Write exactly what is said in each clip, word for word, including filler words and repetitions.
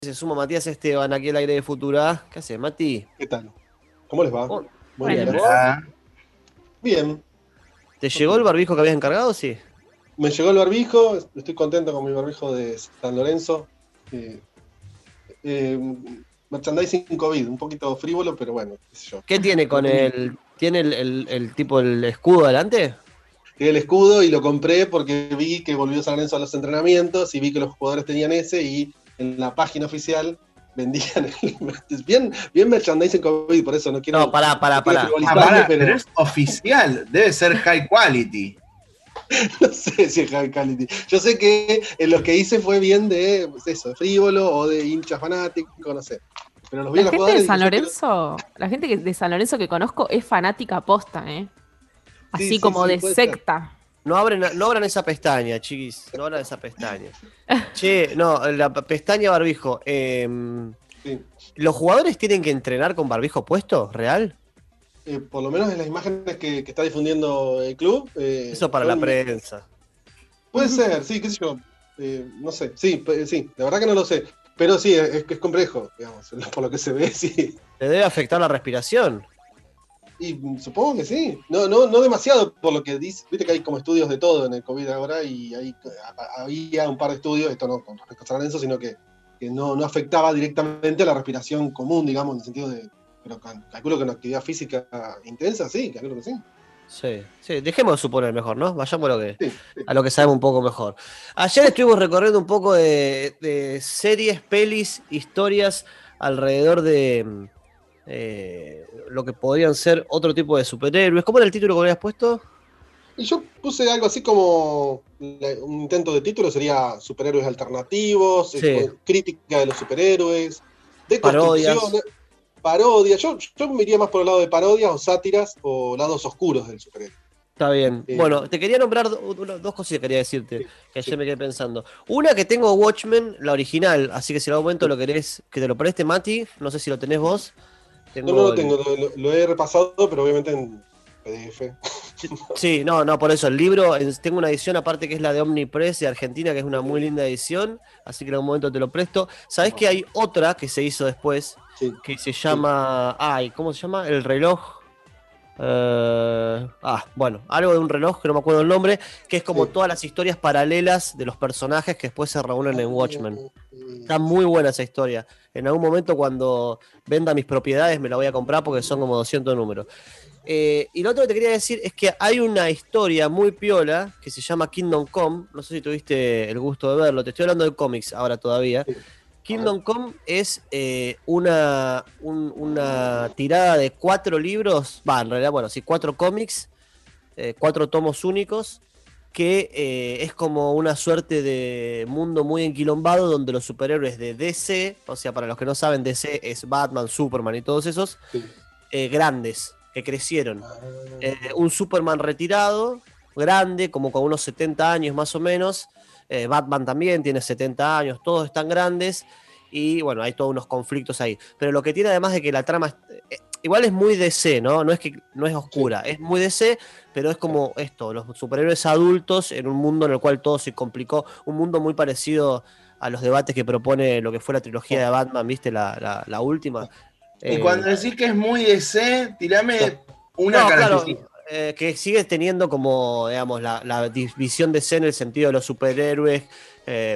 Se suma Matías Esteban aquí al aire de Futura. ¿Qué haces, Mati? ¿Qué tal? ¿Cómo les va? Oh, Muy bien, bien. ¿vos? Bien. ¿Te llegó el barbijo que habías encargado? Sí. Me llegó el barbijo, estoy contento con mi barbijo de San Lorenzo. Eh, eh, merchandising COVID, un poquito frívolo, pero bueno, qué sé yo. ¿Qué tiene Lo con tenía. el. ¿Tiene el, el- el tipo el escudo delante? Tiene el escudo y lo compré porque vi que volvió San Lorenzo a los entrenamientos y vi que los jugadores tenían ese y en la página oficial vendían el, bien, bien merchandising COVID, por eso no quiero, No, pará, pará, no quiero pará. Ah, frivolizarme, pará, pero pero es oficial, debe ser high quality. no sé si es high quality. Yo sé que en lo que hice fue bien de pues eso, de frívolo o de hincha fanático, no sé. Pero los vi La a los gente de jugadores y dije, San yo quiero. Lorenzo, la gente que- de San Lorenzo que conozco es fanática posta, ¿eh? Sí, Así sí, como sí, de puede ser. secta. No abren, no abran esa pestaña, chiquis. No abran esa pestaña. Che, no, la p- pestaña barbijo. eh, Sí. ¿Los jugadores tienen que entrenar con barbijo puesto? ¿Real? Eh, por lo menos en las imágenes que, que está difundiendo el club. eh, Eso para la son- prensa. Puede ser, sí, qué sé yo. Eh, no sé, sí, pe- sí, la verdad que no lo sé. Pero sí, es que es complejo, digamos, por lo que se ve, sí. ¿Te debe afectar la respiración? Y mm, supongo que sí. No, no, no demasiado, por lo que dice. Viste que hay como estudios de todo en el COVID ahora y ahí a- había un par de estudios, esto no con respecto a San Lorenzo, sino que, que no, no afectaba directamente a la respiración común, digamos, en el sentido de. Pero cal- calculo que en actividad física intensa, sí, calculo que sí. Sí, sí, dejemos de suponer mejor, ¿no? Vayamos a lo que, Sí, sí. a lo que sabemos un poco mejor. Ayer estuvimos recorriendo un poco de, de series, pelis, historias alrededor de mm, eh, lo que podrían ser otro tipo de superhéroes. ¿Cómo era el título que habías puesto? Y yo puse algo así como la- un intento de título, sería superhéroes alternativos, eh, Sí, crítica de los superhéroes, deconstrucción, parodias. parodia. Yo, yo me iría más por el lado de parodias o sátiras o lados oscuros del superhéroe. Está bien. Eh, Bueno, te quería nombrar do- uno- dos cositas que quería decirte, sí, que ayer sí, me quedé pensando. Una que tengo Watchmen, la original, así que si en algún momento sí. lo querés, que te lo preste Mati, no sé si lo tenés vos. No, no Tengo lo el, tengo, lo, lo- lo he repasado, pero obviamente en P D F. Sí, no, no, por eso. El libro, en- tengo una edición aparte que es la de Omnipress de Argentina, que es una muy linda edición, así que en algún momento te lo presto. ¿Sabés que hay otra que se hizo después, Sí, que se sí. llama, ay, ¿cómo se llama? El reloj. eh, ah, bueno, algo de un reloj que no me acuerdo el nombre, que es como Sí. todas las historias paralelas de los personajes que después se reúnen en Watchmen. Eh, Está muy buena esa historia. En algún momento cuando venda mis propiedades me la voy a comprar porque son como doscientos números. Eh, y lo otro que te quería decir es que hay una historia muy piola que se llama Kingdom Come. No sé si tuviste el gusto de verlo. Te estoy hablando de cómics ahora todavía. sí. Kingdom Come es eh, una, un- una tirada de cuatro libros. Va, en realidad, bueno, sí, cuatro cómics, eh, cuatro tomos únicos. Que eh, es como una suerte de mundo muy enquilombado donde los superhéroes de D C, o sea, para los que no saben, D C es Batman, Superman y todos esos, Sí. eh, grandes, que crecieron. Ah, Eh, un Superman retirado, grande, como con unos setenta años más o menos. Eh, Batman también tiene setenta años, todos están grandes. Y bueno, hay todos unos conflictos ahí. Pero lo que tiene además de que la trama... eh, igual es muy D C, ¿no? No es que no es oscura, sí. es muy D C, pero es como esto, los superhéroes adultos en un mundo en el cual todo se complicó. Un mundo muy parecido a los debates que propone lo que fue la trilogía de Batman, ¿viste? La, la, la última. Y Eh, cuando decís que es muy D C, tirame una no, característica. claro, eh, que sigue teniendo como, digamos, la, la división de C en el sentido de los superhéroes eh,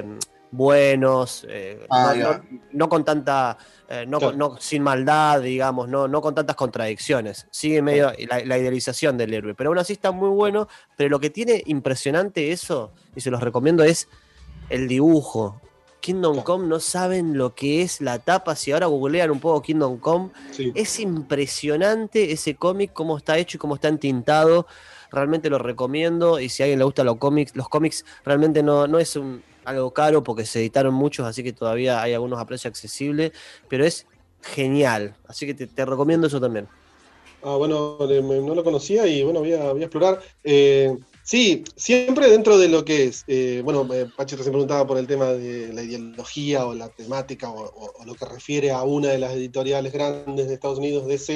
buenos, eh, Ah, no, ahí no, va. no con tanta, eh, no, con- Claro, no sin maldad, digamos, no, no con tantas contradicciones. Sigue medio la, la idealización del héroe, pero aún así está muy bueno. Pero lo que tiene impresionante eso, y se los recomiendo, es el dibujo. Kingdom claro. Come, no saben lo que es la tapa. Si ahora googlean un poco Kingdom Come, Sí. es impresionante ese cómic, cómo está hecho y cómo está entintado. Realmente lo recomiendo. Y si a alguien le gustan los cómics, los cómics realmente no, no es un, algo caro porque se editaron muchos, así que todavía hay algunos a precio accesible. Pero es genial. Así que te, te recomiendo eso también. Ah, bueno, eh, me- no lo conocía y bueno, voy a, voy a explorar. Eh, sí, siempre dentro de lo que es, eh, bueno, eh, Pachi recién preguntaba por el tema de la ideología o la temática o, o- o lo que refiere a una de las editoriales grandes de Estados Unidos, D C.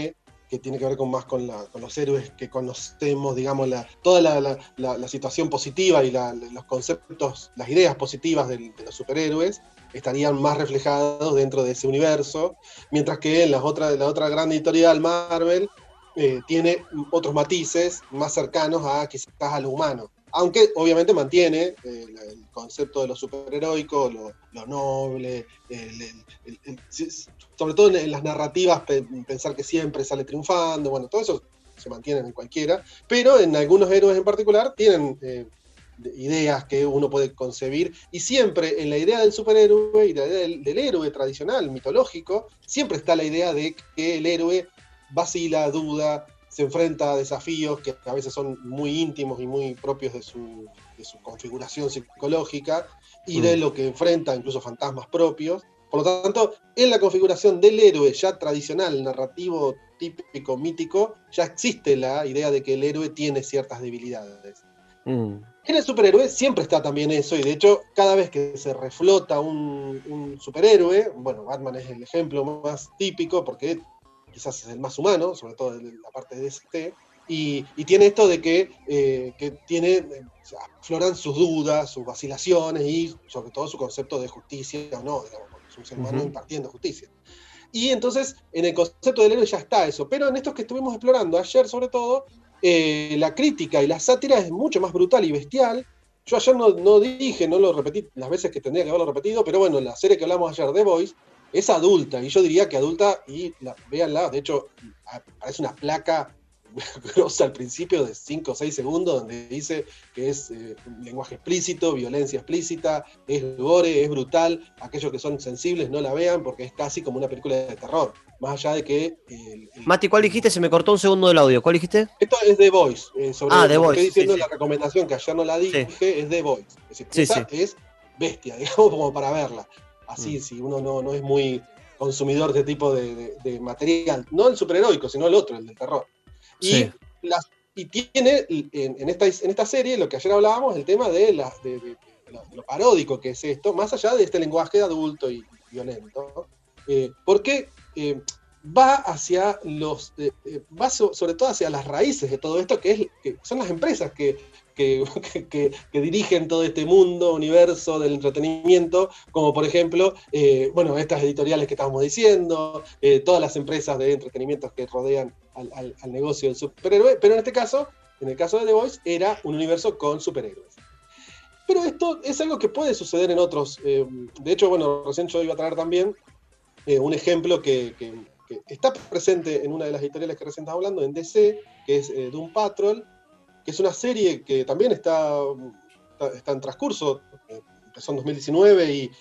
que tiene que ver con más con, la, con los héroes que conocemos, digamos, la, toda la, la, la, la situación positiva y la, los conceptos, las ideas positivas de, de los superhéroes estarían más reflejados dentro de ese universo, mientras que en las otra, la otra gran editorial, Marvel, eh, tiene otros matices más cercanos a quizás a lo humano. Aunque obviamente mantiene eh, el concepto de lo superheroico, lo, lo noble, el, el, el, el, sobre todo en las narrativas, pensar que siempre sale triunfando, bueno, todo eso se mantiene en cualquiera, pero en algunos héroes en particular tienen eh, ideas que uno puede concebir, y siempre en la idea del superhéroe y la idea del, del héroe tradicional, mitológico, siempre está la idea de que el héroe vacila, duda, se enfrenta a desafíos que a veces son muy íntimos y muy propios de su, de su configuración psicológica y mm. de lo que enfrenta, incluso fantasmas propios. Por lo tanto, en la configuración del héroe ya tradicional, narrativo, típico, mítico, ya existe la idea de que el héroe tiene ciertas debilidades. Mm. En el superhéroe siempre está también eso, y de hecho, cada vez que se reflota un, un superhéroe, bueno, Batman es el ejemplo más típico, porque quizás es el más humano, sobre todo en la parte de D C, y, y tiene esto de que, eh, que tiene, eh, afloran sus dudas, sus vacilaciones y sobre todo su concepto de justicia o no, digamos, porque es un ser humano uh-huh. impartiendo justicia. Y entonces, en el concepto del héroe ya está eso, pero en estos que estuvimos explorando ayer, sobre todo, eh, la crítica y la sátira es mucho más brutal y bestial. Yo ayer no, no dije, no lo repetí las veces que tendría que haberlo repetido, pero bueno, la serie que hablamos ayer, The Boys, es adulta, y yo diría que adulta, y la, véanla, de hecho, aparece una placa grosa al principio de cinco o seis segundos, donde dice que es eh, un lenguaje explícito, violencia explícita, es gore, es brutal, aquellos que son sensibles no la vean, porque es casi como una película de terror, más allá de que... Eh, el, Mati, ¿cuál dijiste? Se me cortó un segundo del audio, ¿cuál dijiste? Esto es The Voice, eh, sobre ah, lo The que Voice, estoy diciendo, sí, la sí. recomendación que ayer no la dije, sí. es The Voice, es decir, sí, esa sí. es bestia, digamos, como para verla. Así, mm. si uno no, no es muy consumidor de este tipo de, de, de material, no el superheroico, sino el otro, el del terror. Y, sí. las, y tiene en, en, esta, en esta serie, lo que ayer hablábamos, el tema de, la, de, de, de, lo, de lo paródico que es esto, más allá de este lenguaje adulto y violento, eh, porque eh, va hacia los, eh, va so, sobre todo hacia las raíces de todo esto, que, es, que son las empresas que Que, que, que dirigen todo este mundo, universo del entretenimiento, como por ejemplo, eh, bueno, estas editoriales que estábamos diciendo, eh, todas las empresas de entretenimiento que rodean al, al, al negocio del superhéroe, pero en este caso, en el caso de The Voice, era un universo con superhéroes. Pero esto es algo que puede suceder en otros, eh, de hecho, bueno, recién yo iba a traer también eh, un ejemplo que, que, que está presente en una de las editoriales que recién estamos hablando, en D C, que es eh, Doom Patrol, que es una serie que también está, está, está en transcurso, eh, empezó en dos mil diecinueve y,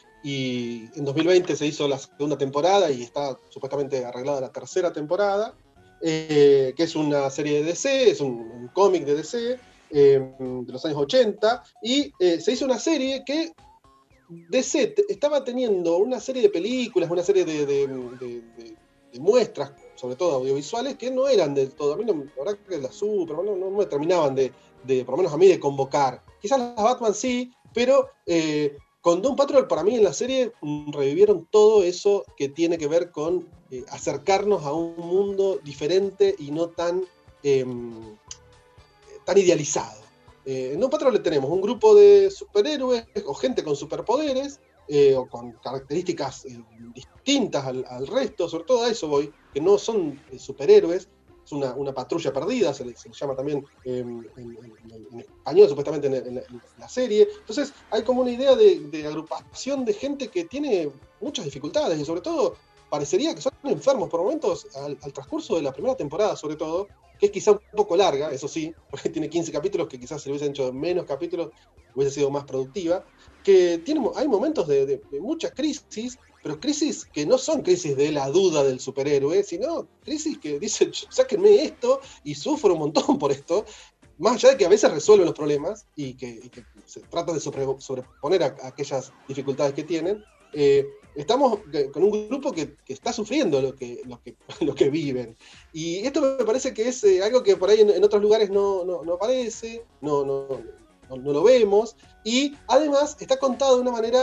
y en dos mil veinte se hizo la segunda temporada y está supuestamente arreglada la tercera temporada, eh, que es una serie de D C, es un, un cómic de D C eh, de los años ochenta, y eh, se hizo una serie que D C estaba teniendo una serie de películas, una serie de, de, de, de, de muestras, sobre todo audiovisuales, que no eran del todo, a mí no, la verdad que las super, no, no, no me terminaban de, de, por lo menos a mí, de convocar. Quizás las Batman sí, pero eh, con Doom Patrol para mí en la serie mm, revivieron todo eso que tiene que ver con eh, acercarnos a un mundo diferente y no tan, eh, tan idealizado. Eh, en Doom Patrol le tenemos un grupo de superhéroes o gente con superpoderes, Eh, o con características eh, distintas al, al resto, sobre todo a eso voy, que no son eh, superhéroes, es una, una patrulla perdida, se le, se le llama también eh, en, en, en español, supuestamente en, en, en la serie. Entonces hay como una idea de, de agrupación de gente que tiene muchas dificultades y sobre todo parecería que son enfermos por momentos al, al transcurso de la primera temporada, sobre todo, que es quizá un poco larga, eso sí, porque tiene quince capítulos, que quizás se le hubiesen hecho menos capítulos, hubiese sido más productiva, que tiene, hay momentos de, de, de mucha crisis, pero crisis que no son crisis de la duda del superhéroe, sino crisis que dicen, sáquenme esto, y sufro un montón por esto, más allá de que a veces resuelven los problemas, y que, y que se trata de sobre, sobreponer a, a aquellas dificultades que tienen, eh, estamos con un grupo que, que está sufriendo lo que, lo, que, lo que viven. Y esto me parece que es eh, algo que por ahí en, en otros lugares no, no, no aparece, no, no, no, no lo vemos, y además está contado de una manera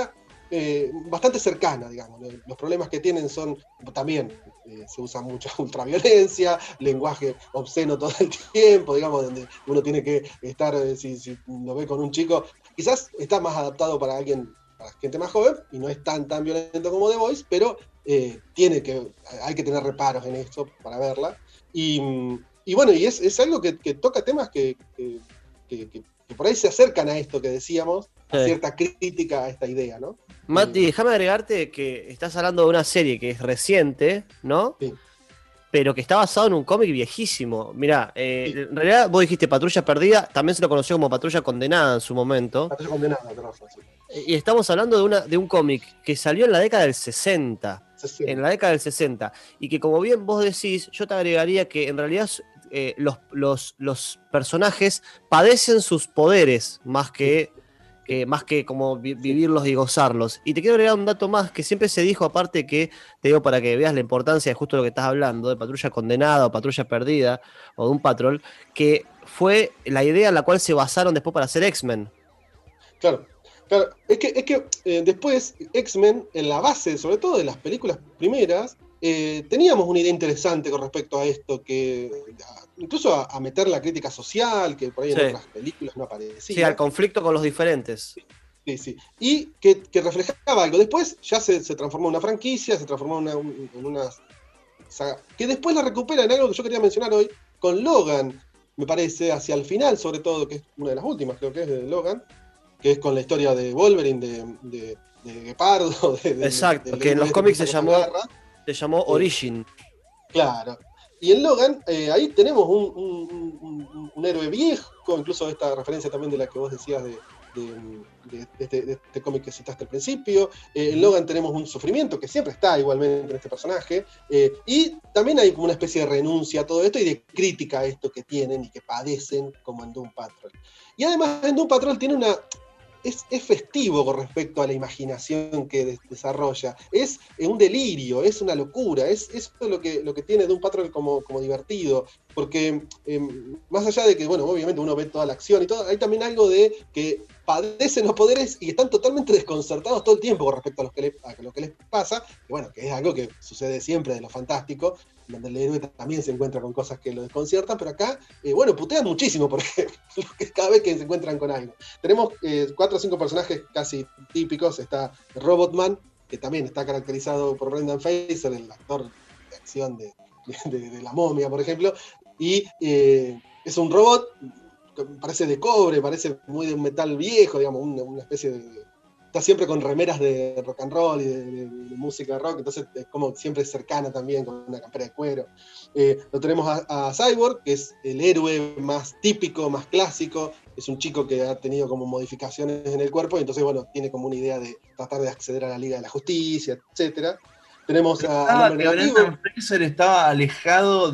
eh, bastante cercana, digamos. Los problemas que tienen son también, eh, se usa mucha ultraviolencia, lenguaje obsceno todo el tiempo, digamos, donde uno tiene que estar, eh, si, si lo ve con un chico, quizás está más adaptado para alguien, para gente más joven, y no es tan tan violento como The Voice, pero eh, tiene que, hay que tener reparos en esto para verla. Y, y bueno, y es, es algo que, que toca temas que, que, que, que, que por ahí se acercan a esto que decíamos, a Sí. cierta crítica a esta idea, ¿no? Mati, Eh, déjame agregarte que estás hablando de una serie que es reciente, ¿no? Sí. Pero que está basado en un cómic viejísimo. Mirá, eh, Sí. en realidad vos dijiste Patrulla Perdida, también se lo conoció como Patrulla Condenada en su momento. Patrulla Condenada, tenés razón, sí. Y estamos hablando de, una, de un cómic que salió en la década del sesenta. sesenta. En la década del sesenta. Y que como bien vos decís, yo te agregaría que en realidad eh, los, los, los personajes padecen sus poderes más que, que, más que como vi- vivirlos y gozarlos. Y te quiero agregar un dato más que siempre se dijo, aparte que, te digo para que veas la importancia de justo lo que estás hablando, de Patrulla Condenada o Patrulla Perdida, o de un Patrol, que fue la idea en la cual se basaron después para hacer X-Men. Claro, claro. Es que, es que eh, después X-Men, en la base, sobre todo de las películas primeras, eh, teníamos una idea interesante con respecto a esto, que a- incluso a, a meter la crítica social, que por ahí Sí. en otras películas no aparecía. Sí, al conflicto con los diferentes. Sí, sí. Y que, que reflejaba algo. Después ya se, se transformó en una franquicia, se transformó en una, un- en una saga, que después la recupera en algo que yo quería mencionar hoy, con Logan, me parece, hacia el final, sobre todo, que es una de las últimas, creo que es de Logan, que es con la historia de Wolverine, de, de, de Guepardo, de, de- Exacto, del que en héroe los este cómics que se empieza con llamó, la garra. se llamó Eh, Origin. Claro. Y en Logan, eh, ahí tenemos un, un- un- un- un héroe viejo, incluso esta referencia también de la que vos decías de, de- de- de este, de este cómic que citaste al principio. Eh, en Logan tenemos un sufrimiento que siempre está igualmente en este personaje. eh, y también hay como una especie de renuncia a todo esto y de crítica a esto que tienen y que padecen como en Doom Patrol. Y además en Doom Patrol tiene una... Es, es festivo con respecto a la imaginación que des- desarrolla. Es eh, un delirio, es una locura. Es, eso es lo que, lo que tiene Doom Patrol como, como divertido. Porque eh, más allá de que, bueno, obviamente uno ve toda la acción y todo, hay también algo de que padecen los poderes y están totalmente desconcertados todo el tiempo con respecto a lo que, le, a lo que les pasa. Que bueno, que es algo que sucede siempre de lo fantástico, donde el héroe también se encuentra con cosas que lo desconciertan, pero acá, eh, bueno, putean muchísimo porque cada vez que se encuentran con algo. Tenemos eh, cuatro o cinco personajes casi típicos. Está Robotman, que también está caracterizado por Brendan Fraser, el actor de acción de, de, de, de La Momia, por ejemplo, y eh, es un robot, parece de cobre, parece muy de un metal viejo, digamos, una, una especie de... Está siempre con remeras de rock and roll y de, de, de música rock, entonces es como siempre cercana también, con una campera de cuero. Eh, lo tenemos a, a Cyborg, que es el héroe más típico, más clásico. Es un chico que ha tenido como modificaciones en el cuerpo y entonces, bueno, tiene como una idea de tratar de acceder a la Liga de la Justicia, etcétera. Tenemos a, al Ah, hombre que negativo. Brendan Fraser estaba alejado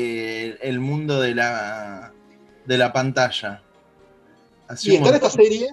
del mundo de la, de la pantalla. Hace Y un está en esta montón. serie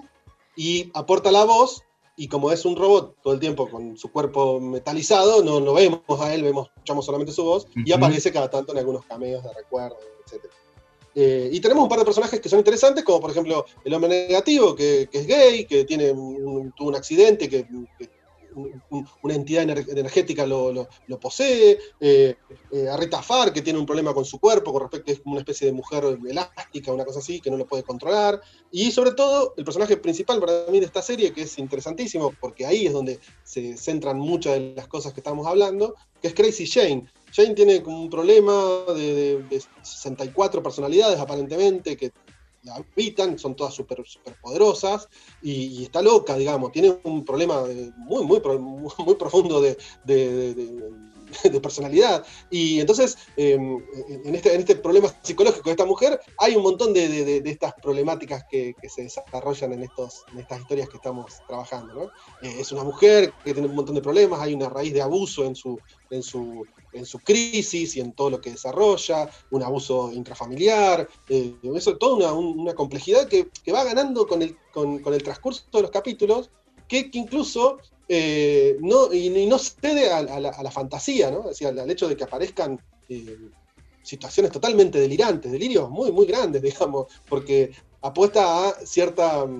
y aporta la voz, y como es un robot todo el tiempo con su cuerpo metalizado, no lo vemos a él, vemos, escuchamos solamente su voz, y Ujú. aparece cada tanto en algunos cameos de recuerdo, etcétera. Eh, y tenemos un par de personajes que son interesantes, como por ejemplo el hombre negativo, que, que es gay, que tiene un, tuvo un accidente, que, que un, una entidad ener, energética lo, lo, lo posee, eh, eh, a Rita Farr, que tiene un problema con su cuerpo, con respecto a es como una especie de mujer elástica, una cosa así, que no lo puede controlar, y sobre todo el personaje principal para mí de esta serie, que es interesantísimo, porque ahí es donde se centran muchas de las cosas que estamos hablando, que es Crazy Jane. Jane tiene como un problema de, de, de sesenta y cuatro personalidades aparentemente que la habitan, son todas súper super poderosas y, y está loca, digamos, tiene un problema de, muy, muy, muy, muy profundo de, de, de, de personalidad. Y entonces, eh, en, este, en este problema psicológico de esta mujer, hay un montón de, de, de estas problemáticas que, que se desarrollan en, estos, en estas historias que estamos trabajando, ¿no? Eh, es una mujer que tiene un montón de problemas, hay una raíz de abuso en su, en su, en su crisis y en todo lo que desarrolla, un abuso intrafamiliar, eh, eso, toda una, una complejidad que, que va ganando con el, con, con el transcurso de los capítulos, que, que incluso eh, no, y, y no cede a, a, la, a la fantasía, ¿no? Es decir, al, al hecho de que aparezcan eh, situaciones totalmente delirantes, delirios muy, muy grandes, digamos, porque apuesta a cierta,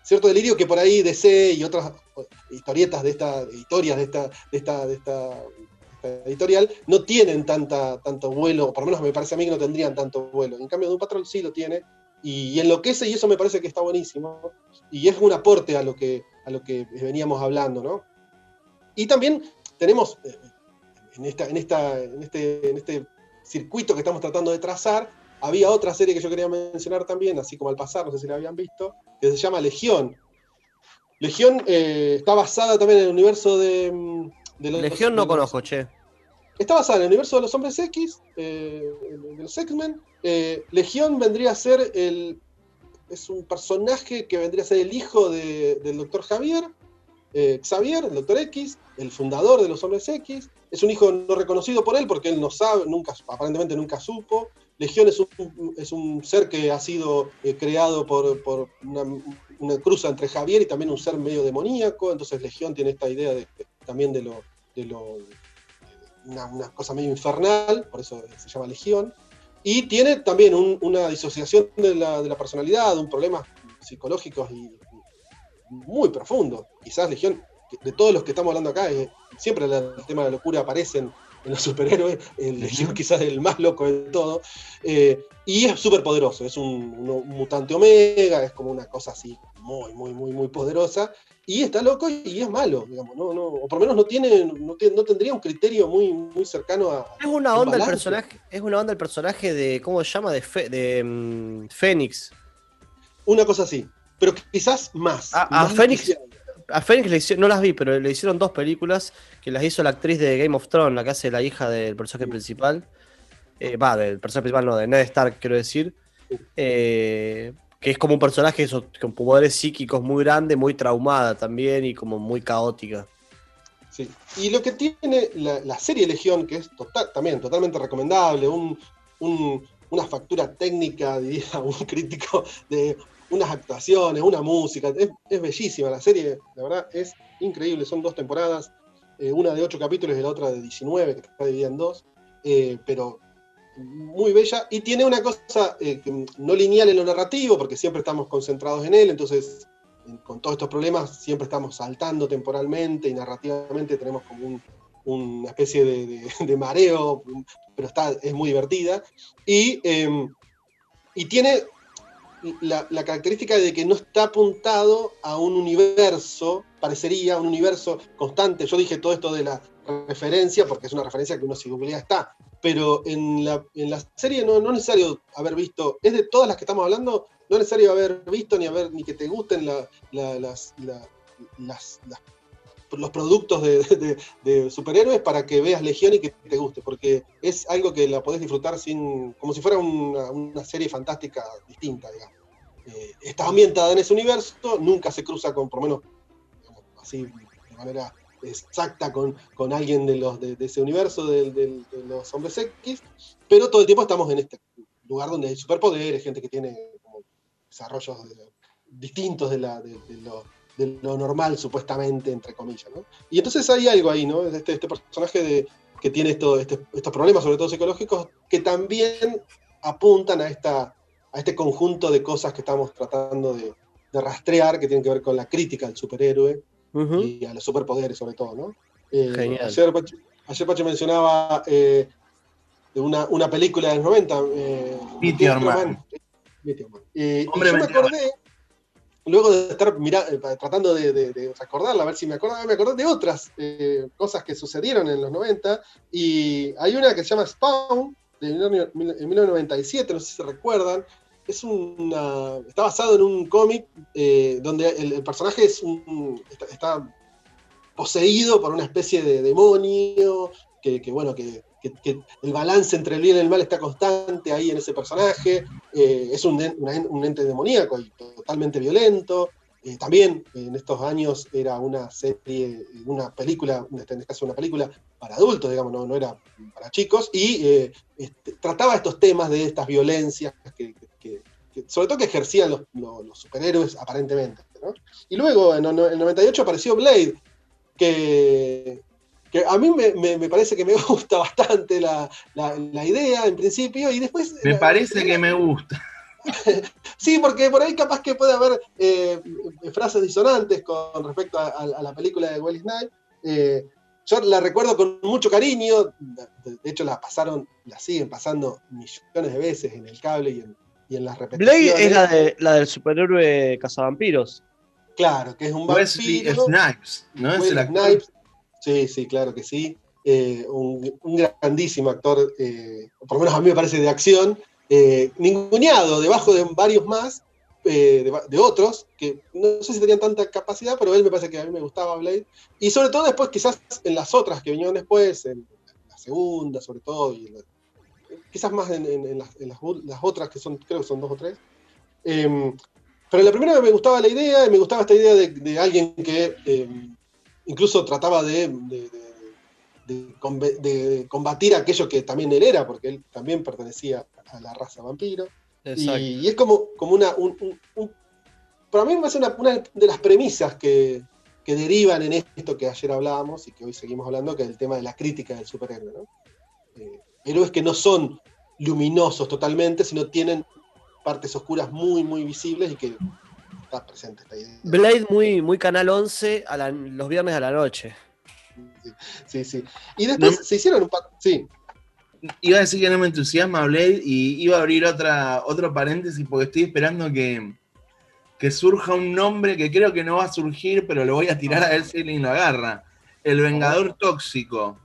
cierto delirio que por ahí D C y otras historietas de esta, historias de esta, de esta, de esta, de esta editorial no tienen tanta, tanto vuelo, o por lo menos me parece a mí que no tendrían tanto vuelo. En cambio, Doom Patrol sí lo tiene, y, y enloquece, y eso me parece que está buenísimo, y es un aporte a lo que, a lo que veníamos hablando, ¿no? Y también tenemos, eh, en, esta, en, esta, en, este, en este circuito que estamos tratando de trazar, había otra serie que yo quería mencionar también, así como al pasar, no sé si la habían visto, que se llama Legión. Legión eh, está basada también en el universo de, de los... Legión no de los, conozco, che. Está basada en el universo de los Hombres X, eh, de los X-Men. Eh, Legión vendría a ser el... Es un personaje que vendría a ser el hijo de, del doctor Javier, eh, Xavier, el doctor X, el fundador de los Hombres X. Es un hijo no reconocido por él porque él no sabe, nunca, aparentemente nunca supo. Legión es un, es un ser que ha sido eh, creado por, por una, una cruza entre Javier y también un ser medio demoníaco. Entonces Legión tiene esta idea de, también de lo... De lo una, una cosa medio infernal, por eso se llama Legión. Y tiene también un, una disociación de la, de la personalidad, un problema psicológicos y, y muy profundo. Quizás Legión, de todos los que estamos hablando acá, eh, siempre el, el tema de la locura aparece en, en los superhéroes, el Legión quizás es el más loco de todo, eh, y es súper poderoso, es un, un, un mutante omega, es como una cosa así muy, muy, muy, muy poderosa, y está loco y es malo, digamos, no, no, o por lo menos no tiene, no, tiene, no tendría un criterio muy, muy cercano a... Es una onda el personaje, es una onda el personaje de, ¿cómo se llama? De, Fe, de um, Fénix. Una cosa así, pero quizás más. A, más a Fénix... A Fénix le hicieron, no las vi, pero le hicieron dos películas que las hizo la actriz de Game of Thrones, la que hace la hija del personaje principal. Va, eh, del personaje principal, no, de Ned Stark, quiero decir. Eh, que es como un personaje eso, con poderes psíquicos muy grande, muy traumada también y como muy caótica. Sí. Y lo que tiene la, la serie Legión, que es total, también totalmente recomendable, un, un, una factura técnica, diría un crítico, de unas actuaciones, una música, es, es bellísima la serie, la verdad es increíble, son dos temporadas, eh, una de ocho capítulos y la otra de diecinueve, que está dividida en dos, eh, pero muy bella, y tiene una cosa eh, no lineal en lo narrativo, porque siempre estamos concentrados en él, entonces con todos estos problemas siempre estamos saltando temporalmente y narrativamente tenemos como un, una especie de, de, de mareo, pero está, es muy divertida, y, eh, y tiene La, la característica de que no está apuntado a un universo, parecería un universo constante. Yo dije todo esto de la referencia, porque es una referencia que uno si googlea está, pero en la, en la serie no, no es necesario haber visto, es de todas las que estamos hablando, no es necesario haber visto ni haber ni que te gusten la, la, las, la, las, las, los productos de, de, de superhéroes para que veas Legión y que te guste, porque es algo que la podés disfrutar sin, como si fuera una, una serie fantástica distinta, digamos. Eh, está ambientada en ese universo, nunca se cruza con, por lo menos, digamos, así de manera exacta con, con alguien de, los, de, de ese universo, de, de, de los Hombres X, pero todo el tiempo estamos en este lugar donde hay superpoderes, gente que tiene como desarrollos de, distintos de, la, de, de, lo, de lo normal, supuestamente, entre comillas, ¿no? Y entonces hay algo ahí, ¿no? Este, este personaje de, que tiene esto, este, estos problemas, sobre todo psicológicos, que también apuntan a esta a este conjunto de cosas que estamos tratando de, de rastrear, que tienen que ver con la crítica al superhéroe uh-huh. y a los superpoderes sobre todo, ¿no? Eh, Genial. Ayer, Pacho, ayer Pacho mencionaba eh, de una, una película de los noventa, eh, Meteor Man. Meteor Man. Eh, Hombre, y yo me acordé, luego de estar mira, eh, tratando de, de, de recordarla, a ver si me acordaba, me acordé de otras eh, cosas que sucedieron en los noventa, y hay una que se llama Spawn, de mil novecientos noventa y siete, no sé si se recuerdan. Es una, está basado en un cómic eh, donde el, el personaje es un, está, está poseído por una especie de demonio, que, que bueno, que, que, que el balance entre el bien y el mal está constante ahí en ese personaje. Eh, es un, una, un ente demoníaco y totalmente violento. Eh, también en estos años era una serie, una película, en este caso una película para adultos, digamos, no, no era para chicos, y eh, este, trataba estos temas de estas violencias, que, que, que, sobre todo que ejercían los, los, los superhéroes aparentemente, ¿no? Y luego en el noventa y ocho apareció Blade, que, que a mí me, me, me parece que me gusta bastante la, la, la idea en principio, y después... Me la, parece la, que me gusta. Sí, porque por ahí capaz que puede haber eh, frases disonantes con respecto a, a, a la película de Wesley Snipes. Eh, yo la recuerdo con mucho cariño, de, de hecho la pasaron, la siguen pasando millones de veces en el cable y en, y en las repeticiones. Blade es la, de, la del superhéroe cazavampiros. Claro, que es un Wesley vampiro. Snipes, ¿no es el Wesley actor? Snipes. Sí, sí, claro que sí. Eh, un, un grandísimo actor, eh, por lo menos a mí me parece de acción, eh, ninguneado debajo de varios más, eh, de, de otros, que no sé si tenían tanta capacidad, pero él me parece que a mí me gustaba Blade. Y sobre todo después, quizás en las otras que vinieron después, en la segunda sobre todo, y la, quizás más en, en, en, las, en las, las otras, que son, creo que son dos o tres. Eh, pero en la primera me gustaba la idea, y me gustaba esta idea de, de alguien que eh, incluso trataba de, de, de, de, de combatir aquello que también él era, porque él también pertenecía a la raza vampiro. Y, y es como, como una... Un, un, un, para mí me parece una, una de las premisas que, que derivan en esto que ayer hablábamos y que hoy seguimos hablando, que es el tema de la crítica del superhéroe, ¿no? Eh, héroes que no son luminosos totalmente, sino tienen partes oscuras muy, muy visibles y que está presente esta idea. Blade muy, muy Canal once a la, los viernes a la noche. Sí, sí. Y después no, se hicieron un par... Sí. Iba a decir que no me entusiasma Blade y iba a abrir otra, otro paréntesis porque estoy esperando que, que surja un nombre que creo que no va a surgir, pero lo voy a tirar a ver si alguien lo agarra. El Vengador Tóxico.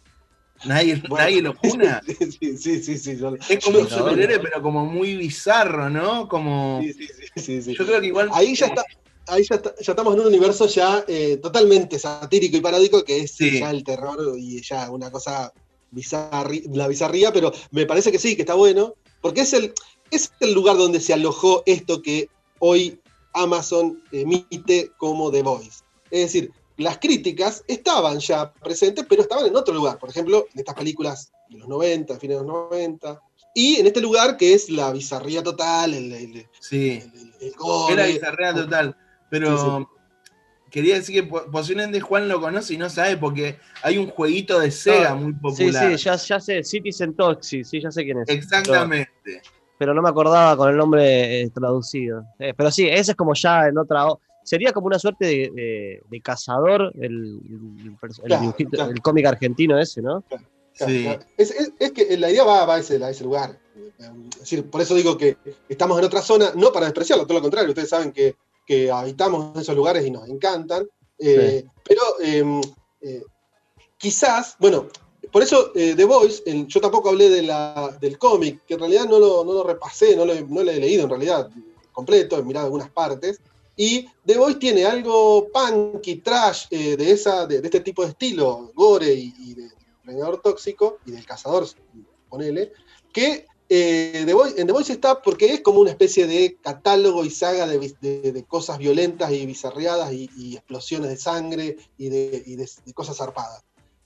¿Nadie, bueno, ¿nadie lo juna? Sí, sí, sí, sí. Yo, es como yo, un superhéroe, pero como muy bizarro, ¿no? Como... Sí, sí, sí, sí, sí. Yo creo que igual... Ahí ya está. Ahí ya, está, ya estamos en un universo ya eh, totalmente satírico y paródico, que es sí. ya el terror y ya una cosa bizarri, la bizarría, pero me parece que sí, que está bueno, porque es el, es el lugar donde se alojó esto que hoy Amazon emite como The Voice. Es decir, las críticas estaban ya presentes, pero estaban en otro lugar. Por ejemplo, en estas películas de los noventa, fines de los noventa, y en este lugar que es la bizarría total, el, el, sí. el, el, el gore. Es la bizarría total, pero sí, sí. Quería decir que posiblemente Juan lo conoce y no sabe porque hay un jueguito de Sega no, muy popular. Sí, sí, ya, ya sé, Citizen Toxic, sí, ya sé quién es. Exactamente. Pero, pero no me acordaba con el nombre eh, traducido. Eh, pero sí, ese es como ya en otra... Sería como una suerte de, de, de cazador, el, el, el, claro, dibujito, claro. el cómic argentino ese, ¿no? Claro, claro, sí. Claro. Es, es, es que la idea va, va a, ese, a ese lugar. Es decir, por eso digo que estamos en otra zona, no para despreciarlo, todo lo contrario, ustedes saben que, que habitamos esos lugares y nos encantan, eh, sí. pero eh, eh, quizás, bueno, por eso eh, The Voice, el, yo tampoco hablé de la, del cómic, que en realidad no lo, no lo repasé, no lo, no lo he leído en realidad completo, he mirado algunas partes. Y The Voice tiene algo punk y trash eh, de, esa, de, de este tipo de estilo, gore y, y del Vengador Tóxico y del Cazador, ponele, que eh, The Voice, en The Voice está porque es como una especie de catálogo y saga de, de, de cosas violentas y bizarreadas y, y explosiones de sangre y, de, y de, de cosas zarpadas.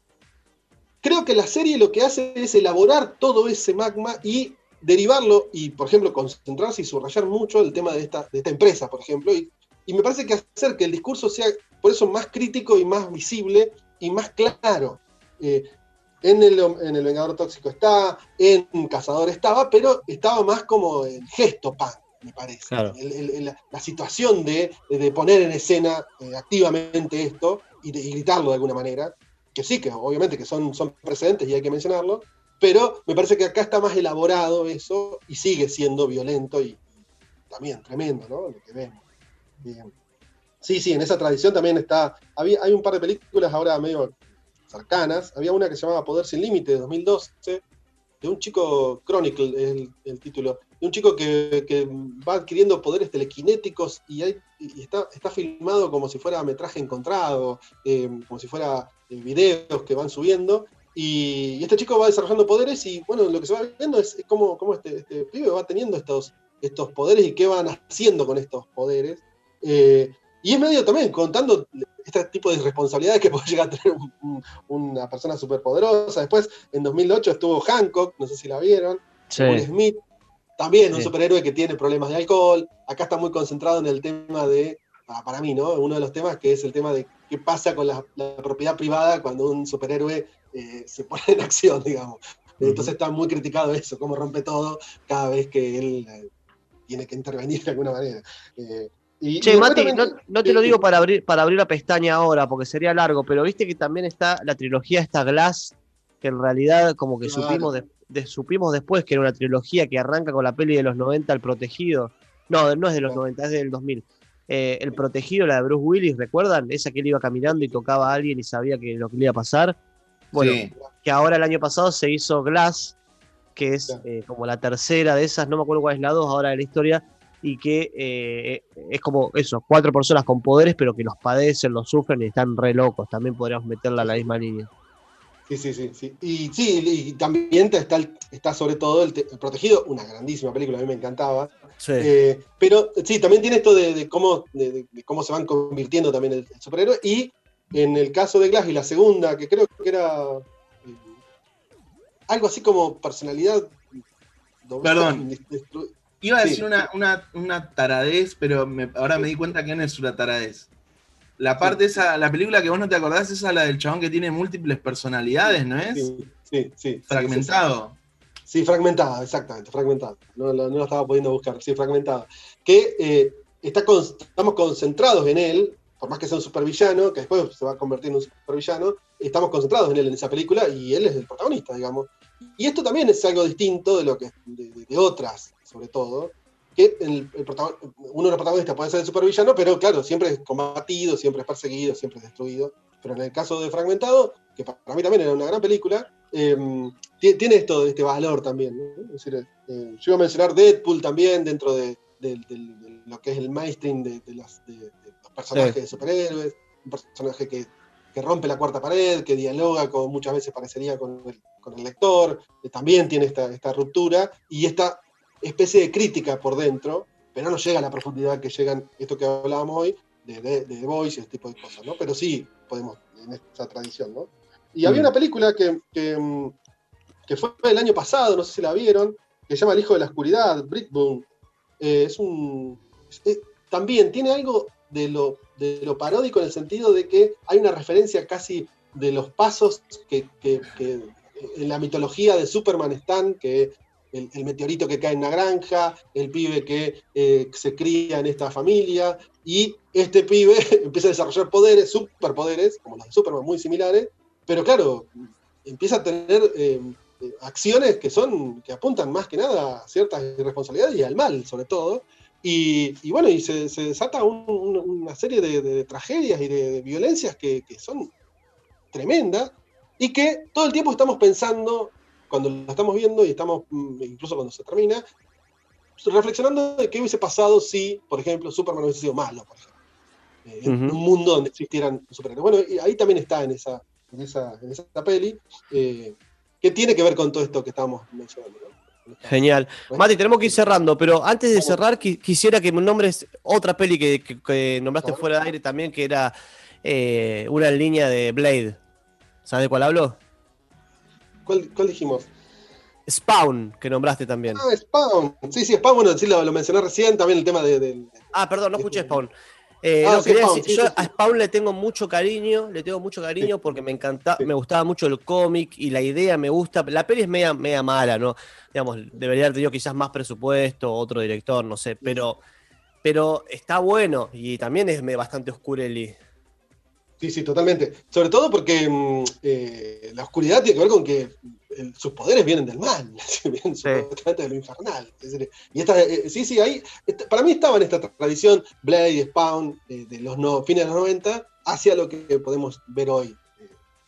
Creo que la serie lo que hace es elaborar todo ese magma y derivarlo y, por ejemplo, concentrarse y subrayar mucho el tema de esta, de esta empresa, por ejemplo, y Y me parece que hacer que el discurso sea, por eso, más crítico y más visible y más claro. Eh, en, el, en el Vengador Tóxico está, en Cazador estaba, pero estaba más como el gesto punk, me parece. Claro. El, el, el, la situación de, de poner en escena eh, activamente esto y, de, y gritarlo de alguna manera, que sí, que obviamente que son, son precedentes y hay que mencionarlo, pero me parece que acá está más elaborado eso y sigue siendo violento y, y también tremendo, ¿no? Lo que vemos. Bien. Sí, sí, en esa tradición también está. Había, hay un par de películas ahora medio cercanas. Había una que se llamaba Poder Sin Límite de dos mil doce, de un chico, Chronicle es el, el título, de un chico que, que va adquiriendo poderes telequinéticos y, hay, y está, está filmado como si fuera metraje encontrado, eh, como si fuera eh, videos que van subiendo. Y, y este chico va desarrollando poderes y, bueno, lo que se va viendo es, es cómo, cómo este, este pibe va teniendo estos, estos poderes y qué van haciendo con estos poderes. Eh, y es medio también contando este tipo de irresponsabilidades que puede llegar a tener un, un, una persona superpoderosa. Después, en dos mil ocho estuvo Hancock, no sé si la vieron, sí. Will Smith, también sí. un superhéroe que tiene problemas de alcohol. Acá está muy concentrado en el tema de, para mí, ¿no? Uno de los temas que es el tema de qué pasa con la, la propiedad privada cuando un superhéroe eh, se pone en acción, digamos. Uh-huh. Entonces está muy criticado eso, cómo rompe todo cada vez que él... Eh, tiene que intervenir de alguna manera. Eh, y, Che, y Mati, también, no, no te lo digo para abrir, para abrir la pestaña ahora, porque sería largo, pero viste que también está la trilogía esta Glass, que en realidad como que claro, supimos, de, de- supimos después que era una trilogía que arranca con la peli de los noventa, El Protegido. No, no es de los claro, noventa, es del dos mil. Eh, El Protegido, la de Bruce Willis, ¿recuerdan? Esa que él iba caminando y tocaba a alguien y sabía que lo que le iba a pasar. Bueno, Sí. que ahora el año pasado se hizo Glass, que es claro. eh, como la tercera de esas, no me acuerdo cuál es la dos ahora de la historia, y que eh, es como eso, cuatro personas con poderes, pero que los padecen, los sufren y están re locos. También podríamos meterla Sí, en la sí. misma línea. Sí, sí, sí, sí. Y sí, y también está, el- está sobre todo el, te- el Protegido, una grandísima película, a mí me encantaba. Sí. Eh, pero sí, también tiene esto de, de cómo, de, de- de cómo se van convirtiendo también el, el superhéroe. Y en el caso de Glass y la segunda, que creo que era eh, algo así como personalidad doble- Perdón, destru- iba a decir Sí, una, una, una taradez, pero me- ahora me di cuenta que no es una taradez. La sí, parte esa, la película que vos no te acordás, esa la del chabón que tiene múltiples personalidades, ¿no es? sí, sí, sí, sí, es esa. Fragmentado. Sí, fragmentada, exactamente, fragmentada. No, lo- no lo estaba pudiendo buscar, sí, fragmentada. Que eh, está con- estamos concentrados en él, por más que sea un supervillano, que después se va a convertir en un supervillano, estamos concentrados en él en esa película y él es el protagonista, digamos. Y esto también es algo distinto de lo que de, de- de otras, sobre todo, que el, el protagon- uno de los protagonistas puede ser el supervillano, pero claro, siempre es combatido, siempre es perseguido, siempre es destruido. Pero en el caso de Fragmentado, que para mí también era una gran película, eh, tiene esto, este valor también, ¿no? Es decir, eh, yo iba a mencionar Deadpool también dentro de, de, de, de lo que es el mainstream de, de, las, de, de los personajes Sí. de superhéroes, un personaje que, que rompe la cuarta pared, que dialoga, con, muchas veces parecería con el, con el lector, que también tiene esta, esta ruptura y esta especie de crítica por dentro, pero no llega a la profundidad que llegan, esto que hablábamos hoy, de, de, de The Voice y ese tipo de cosas, ¿no? Pero sí podemos, en esa tradición, ¿no? Y había Mm. una película que, que, que fue el año pasado, no sé si la vieron, que se llama El Hijo de la Oscuridad, Brickboom. Eh, es un. es- también tiene algo de lo, de lo paródico en el sentido de que hay una referencia casi de los pasos que, que- que en la mitología de Superman están, que el, el meteorito que cae en una granja, el pibe que eh, se cría en esta familia, y este pibe empieza a desarrollar poderes, superpoderes, como los de Superman, muy similares, pero claro, empieza a tener eh, eh, acciones que son, que apuntan más que nada a ciertas irresponsabilidades y al mal, sobre todo. Y, y bueno, y se, se desata un- un- una serie de, de tragedias y de, de violencias que, que son tremendas y que todo el tiempo estamos pensando, cuando la estamos viendo y estamos, mm, incluso cuando se termina, reflexionando de qué hubiese pasado si, por ejemplo, Superman hubiese sido malo, por ejemplo, eh, en Ujú. un mundo donde existieran superhéroes. Bueno, y ahí también está en esa, en esa, en esa peli, eh, que tiene que ver con todo esto que estábamos mencionando, ¿no? Con estas- Genial. con Mati, estas tenemos que ir películas. cerrando, pero antes de Bueno, cerrar, qui- quisiera que me nombres otra peli que, que- que nombraste a ver, fuera de aire también, que era eh, una en línea de Blade. ¿Sabes de cuál hablo? ¿cuál, cuál dijimos? Spawn, que nombraste también. Ah, Spawn. Sí, sí, Spawn, bueno, sí, lo, lo mencioné recién, también el tema de... de- de- Ah, perdón, no de- escuché de- Spawn. Eh, ah, no, sí, quería Spawn, decir, sí, yo sí, a sí. Spawn le tengo mucho cariño, le tengo mucho Sí, cariño porque me encanta, sí. me gustaba mucho el cómic y la idea me gusta. La peli es media, media mala, ¿no? Digamos, debería haber tenido quizás más presupuesto, otro director, no sé, pero, pero está bueno y también es me- bastante oscureli. Sí, sí, totalmente. Sobre todo porque mm, eh, la oscuridad tiene que ver con que el- sus poderes vienen del mal, vienen Sí. supuestamente de lo infernal. Es decir, y esta, eh, sí, sí, ahí, est- para mí estaba en esta tradición Blade, Spawn, eh, de los no, fines de los noventa, hacia lo que podemos ver hoy. Eh,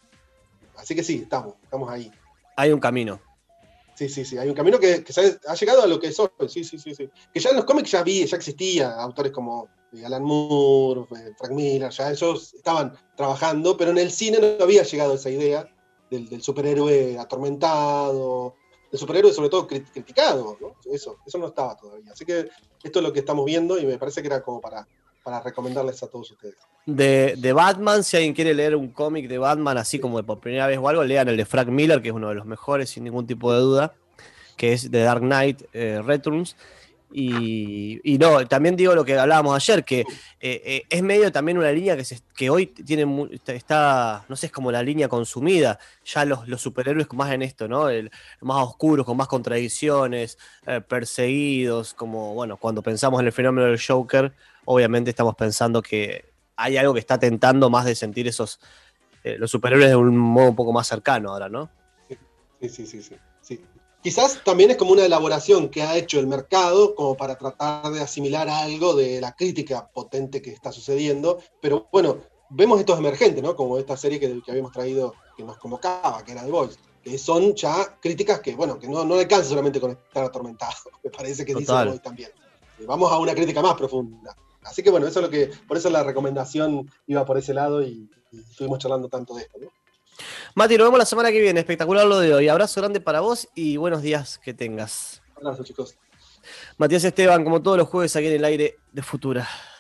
así que sí, estamos, estamos ahí. Hay un camino. Sí, sí, sí. Hay un camino que, que se ha, ha llegado a lo que es hoy. Sí, sí, sí, sí. Que ya en los cómics ya vi, ya existía autores como eh, Alan Moore, eh, Frank Miller, ya ellos estaban trabajando, pero en el cine no había llegado esa idea del, del superhéroe atormentado, del superhéroe sobre todo crit- criticado, ¿no? Eso, eso no estaba todavía. Así que esto es lo que estamos viendo y me parece que era como para, para recomendarles a todos ustedes. De, de Batman, si alguien quiere leer un cómic de Batman así como de por primera vez o algo, lean el de Frank Miller, que es uno de los mejores sin ningún tipo de duda, que es The Dark Knight eh, Returns. Y, y no, también digo lo que hablábamos ayer, que eh, eh, es medio también una línea que, se, que hoy tiene mu- está, está, no sé, es como la línea consumida. Ya los, los superhéroes más en esto, ¿no? El, más oscuros, con más contradicciones, eh, perseguidos, como, bueno, cuando pensamos en el fenómeno del Joker, obviamente estamos pensando que hay algo que está tentando más de sentir esos, eh, los superhéroes de un modo un poco más cercano ahora, ¿no? Sí, sí, sí, sí, sí. Quizás también es como una elaboración que ha hecho el mercado como para tratar de asimilar algo de la crítica potente que está sucediendo, pero bueno, vemos estos emergentes, ¿no? Como esta serie que, que habíamos traído, que nos convocaba, que era The Voice, que son ya críticas que, bueno, que no, no alcanza solamente con estar atormentado, me parece que dice The Total. Voice también. Vamos a una crítica más profunda. Así que bueno, eso es lo que, por eso la recomendación iba por ese lado y, y estuvimos charlando tanto de esto, ¿no? Mati, nos vemos la semana que viene. Espectacular lo de hoy. Abrazo grande para vos y buenos días que tengas. Un abrazo, chicos. Matías Esteban, como todos los jueves aquí en el aire de Futura.